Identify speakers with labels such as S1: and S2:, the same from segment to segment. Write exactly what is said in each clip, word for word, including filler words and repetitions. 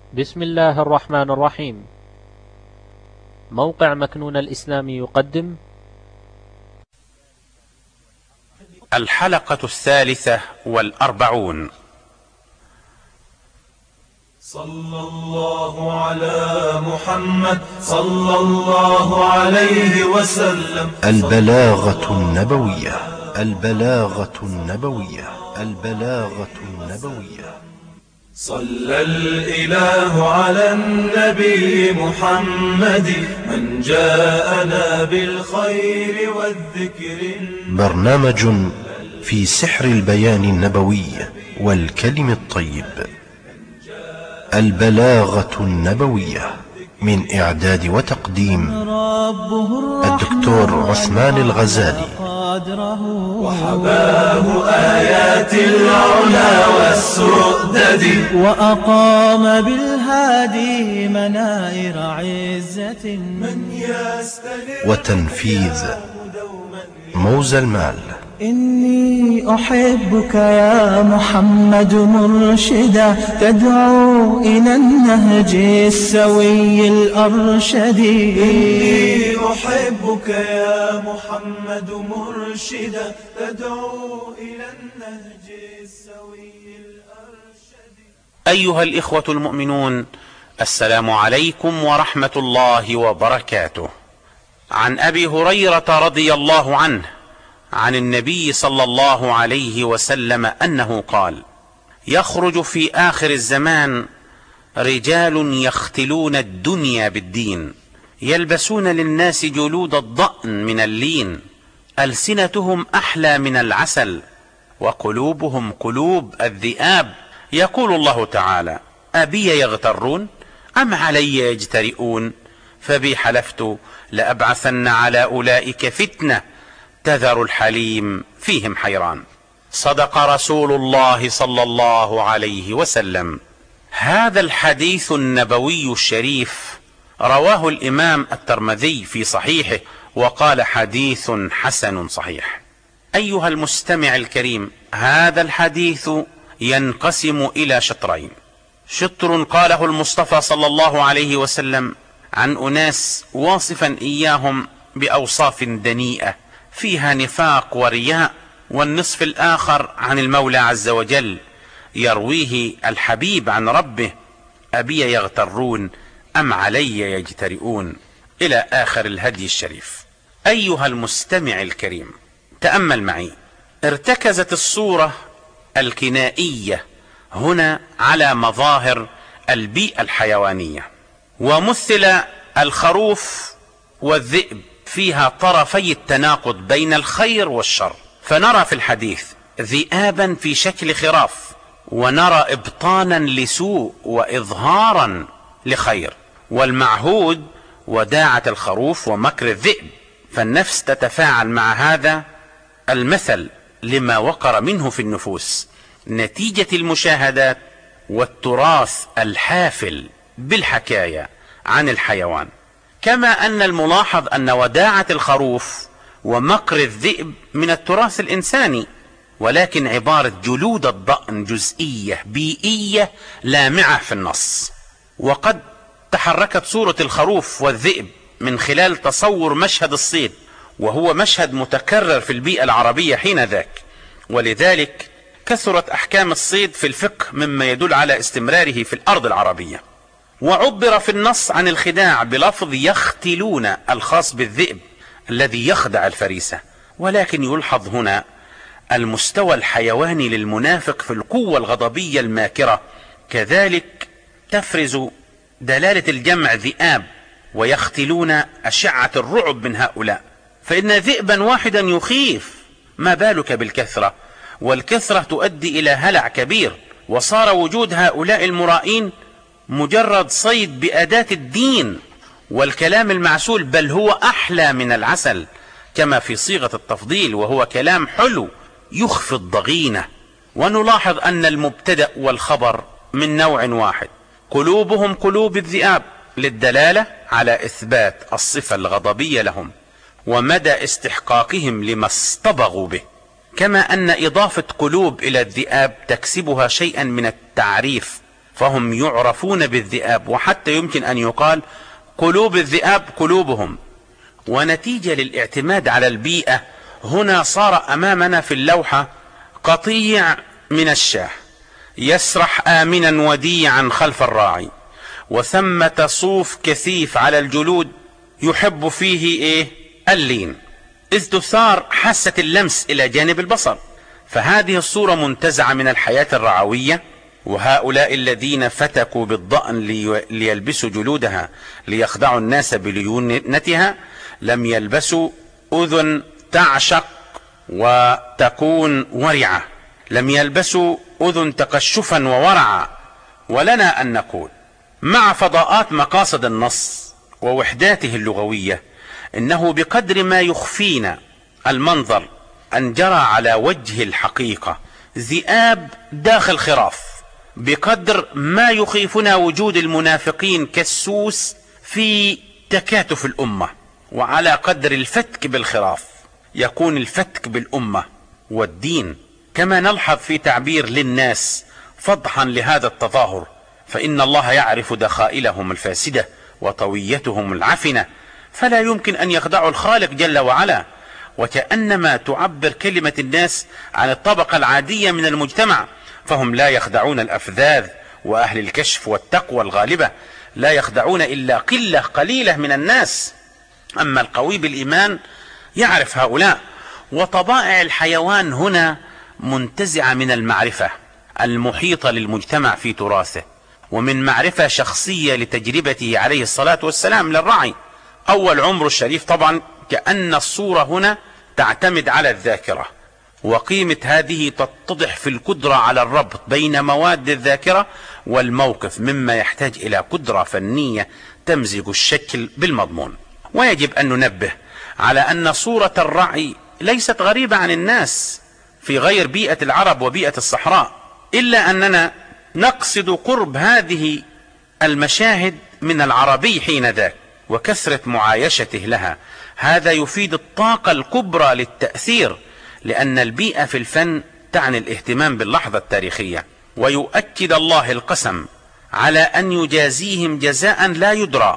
S1: بسم الله الرحمن الرحيم. موقع مكنون الإسلامي يقدم
S2: الحلقة الثالثة والأربعون.
S3: صلى الله على محمد صلى الله عليه وسلم.
S4: البلاغة النبوية البلاغة النبوية البلاغة النبوية.
S3: صلى الإله على النبي محمد من جاءنا بالخير والذكر.
S4: برنامج في سحر البيان النبوي والكلم الطيب. البلاغة النبوية، من إعداد وتقديم الدكتور عثمان الغزالي.
S3: وحباه آيات العلا والسؤدد،
S5: وأقام بالهادي منائر عزة
S3: من يستلم
S4: وتنفيذ موزى المال.
S5: إني أحبك يا محمد مرشدا، تدعو إلى النهج السوي الأرشد.
S3: إني أحبك يا محمد مرشدا، تدعو إلى النهج السوي الأرشد.
S2: أيها الإخوة المؤمنون، السلام عليكم ورحمة الله وبركاته. عن أبي هريرة رضي الله عنه عن النبي صلى الله عليه وسلم أنه قال: يخرج في آخر الزمان رجال يختلون الدنيا بالدين، يلبسون للناس جلود الضأن من اللين، ألسنتهم أحلى من العسل، وقلوبهم قلوب الذئاب. يقول الله تعالى: أبي يغترون أم علي يجترئون؟ فبي حلفت لأبعثن على أولئك فتنة تذر الحليم فيهم حيران. صدق رسول الله صلى الله عليه وسلم. هذا الحديث النبوي الشريف رواه الإمام الترمذي في صحيحه، وقال: حديث حسن صحيح. أيها المستمع الكريم، هذا الحديث ينقسم إلى شطرين. شطر قاله المصطفى صلى الله عليه وسلم عن أناس واصفا إياهم بأوصاف دنيئة فيها نفاق ورياء، والنصف الآخر عن المولى عز وجل يرويه الحبيب عن ربه: أبي يغترون أم علي يجترئون، إلى آخر الهدي الشريف. أيها المستمع الكريم، تأمل معي. ارتكزت الصورة الكنائية هنا على مظاهر البيئة الحيوانية، ومثل الخروف والذئب فيها طرفي التناقض بين الخير والشر. فنرى في الحديث ذئابا في شكل خراف، ونرى ابطانا لسوء واظهارا لخير، والمعهود وداعة الخروف ومكر الذئب. فالنفس تتفاعل مع هذا المثل لما وقر منه في النفوس نتيجة المشاهدات والتراث الحافل بالحكاية عن الحيوان. كما أن الملاحظ أن وداعة الخروف ومكر الذئب من التراث الإنساني، ولكن عبارة جلود الضأن جزئية بيئية لامعة في النص. وقد تحركت صورة الخروف والذئب من خلال تصور مشهد الصيد، وهو مشهد متكرر في البيئة العربية حين ذاك، ولذلك كثرت أحكام الصيد في الفقه مما يدل على استمراره في الأرض العربية. وعبر في النص عن الخداع بلفظ يختلون، الخاص بالذئب الذي يخدع الفريسة. ولكن يلحظ هنا المستوى الحيواني للمنافق في القوة الغضبية الماكرة، كذلك تفرز دلالة الجمع ذئاب، ويختلون أشعة الرعب من هؤلاء. فإن ذئبا واحدا يخيف، ما بالك بالكثرة؟ والكثرة تؤدي إلى هلع كبير. وصار وجود هؤلاء المرائين مجرد صيد بأداة الدين والكلام المعسول، بل هو أحلى من العسل كما في صيغة التفضيل، وهو كلام حلو يخفي الضغينة. ونلاحظ أن المبتدأ والخبر من نوع واحد، قلوبهم قلوب الذئاب، للدلالة على إثبات الصفة الغضبية لهم ومدى استحقاقهم لما اصطبغوا به. كما أن إضافة قلوب إلى الذئاب تكسبها شيئا من التعريف، فهم يعرفون بالذئاب، وحتى يمكن أن يقال قلوب الذئاب قلوبهم. ونتيجة للاعتماد على البيئة هنا صار أمامنا في اللوحة قطيع من الشاه يسرح آمنا وديعا خلف الراعي، وثمة صوف كثيف على الجلود يحب فيه إيه؟ اللين، إذ تثار حاسة اللمس إلى جانب البصر. فهذه الصورة منتزعة من الحياة الرعوية. وهؤلاء الذين فتكوا بالضأن ليلبسوا جلودها ليخدعوا الناس بليونتها لم يلبسوا أذن تعشق وتكون ورعة، لم يلبسوا أذن تقشفا وورعا. ولنا أن نقول مع فضاءات مقاصد النص ووحداته اللغوية إنه بقدر ما يخفينا المنظر أن جرى على وجه الحقيقة ذئاب داخل خراف، بقدر ما يخيفنا وجود المنافقين كالسوس في تكاتف الأمة. وعلى قدر الفتك بالخراف يكون الفتك بالأمة والدين. كما نلحظ في تعبير للناس فضحا لهذا التظاهر، فإن الله يعرف دخائلهم الفاسدة وطويتهم العفنة، فلا يمكن أن يخدعوا الخالق جل وعلا. وكأنما تعبر كلمة الناس عن الطبقة العادية من المجتمع، فهم لا يخدعون الأفذاذ وأهل الكشف والتقوى الغالبة، لا يخدعون إلا قلة قليلة من الناس. أما القوي بالإيمان يعرف هؤلاء. وطبائع الحيوان هنا منتزعة من المعرفة المحيطة للمجتمع في تراثه، ومن معرفة شخصية لتجربته عليه الصلاة والسلام للرعي. أول عمر الشريف طبعا كأن الصورة هنا تعتمد على الذاكرة، وقيمة هذه تتضح في القدرة على الربط بين مواد الذاكرة والموقف، مما يحتاج إلى قدرة فنية تمزج الشكل بالمضمون. ويجب أن ننبه على أن صورة الرعي ليست غريبة عن الناس في غير بيئة العرب وبيئة الصحراء، إلا أننا نقصد قرب هذه المشاهد من العربي حين ذاك وكثرة معايشته لها. هذا يفيد الطاقة الكبرى للتأثير، لأن البيئة في الفن تعني الاهتمام باللحظة التاريخية. ويؤكد الله القسم على أن يجازيهم جزاء لا يدرى،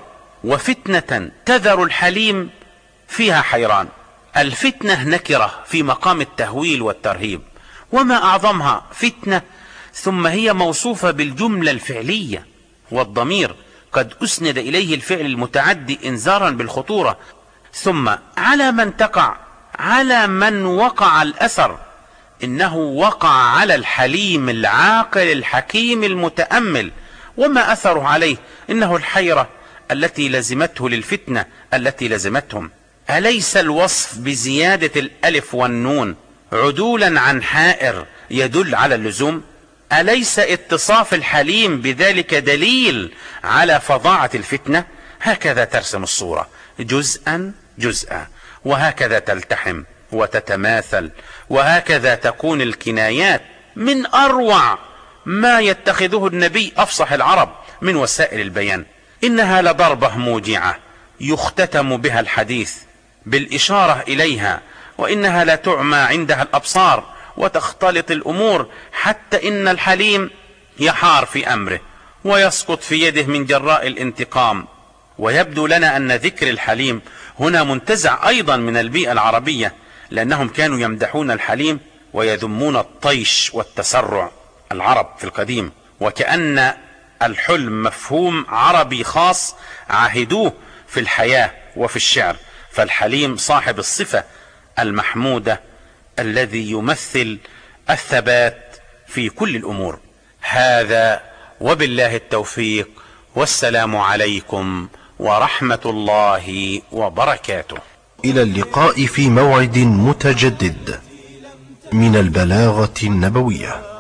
S2: وفتنة تذر الحليم فيها حيران. الفتنة نكرة في مقام التهويل والترهيب، وما أعظمها فتنة ثم هي موصوفة بالجملة الفعلية، والضمير قد أسند إليه الفعل المتعدي إنذارا بالخطورة. ثم على من تقع؟ على من وقع الأثر. إنه وقع على الحليم العاقل الحكيم المتأمل. وما أثره عليه؟ إنه الحيرة التي لزمته للفتنة التي لزمتهم. أليس الوصف بزيادة الألف والنون عدولا عن حائر يدل على اللزوم؟ أليس اتصاف الحليم بذلك دليل على فظاعة الفتنة؟ هكذا ترسم الصورة جزءا جزءا، وهكذا تلتحم وتتماثل، وهكذا تكون الكنايات من أروع ما يتخذه النبي أفصح العرب من وسائل البيان. إنها لضربة موجعة يختتم بها الحديث بالإشارة إليها، وإنها لا تعمى عندها الأبصار وتختلط الأمور، حتى إن الحليم يحار في أمره ويسقط في يده من جراء الانتقام. ويبدو لنا أن ذكر الحليم هنا منتزع أيضا من البيئة العربية، لأنهم كانوا يمدحون الحليم ويذمون الطيش والتسرع. العرب في القديم وكأن الحلم مفهوم عربي خاص عهدوه في الحياة وفي الشعر، فالحليم صاحب الصفة المحمودة الذي يمثل الثبات في كل الأمور. هذا وبالله التوفيق، والسلام عليكم ورحمة الله وبركاته.
S4: إلى اللقاء في موعد متجدد من البلاغة النبوية.